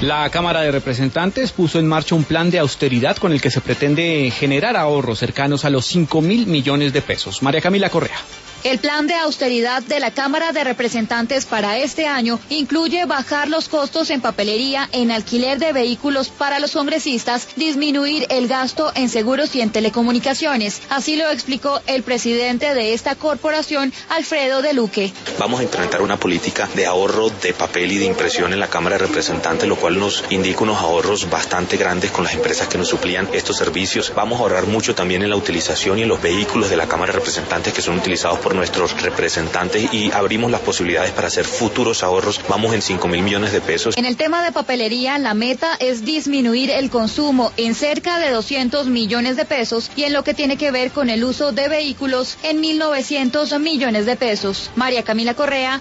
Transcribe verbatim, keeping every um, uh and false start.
La Cámara de Representantes puso en marcha un plan de austeridad con el que se pretende generar ahorros cercanos a los cinco mil millones de pesos. María Camila Correa. El plan de austeridad de la Cámara de Representantes para este año incluye bajar los costos en papelería, en alquiler de vehículos para los congresistas, disminuir el gasto en seguros y en telecomunicaciones. Así lo explicó el presidente de esta corporación, Alfredo de Luque. Vamos a implementar una política de ahorro de papel y de impresión en la Cámara de Representantes, lo cual nos indica unos ahorros bastante grandes con las empresas que nos suplían estos servicios. Vamos a ahorrar mucho también en la utilización y en los vehículos de la Cámara de Representantes que son utilizados por nuestros representantes y abrimos las posibilidades para hacer futuros ahorros. Vamos en cinco mil millones de pesos. En el tema de papelería, la meta es disminuir el consumo en cerca de doscientos millones de pesos y en lo que tiene que ver con el uso de vehículos en mil novecientos millones de pesos. María Camila Correa,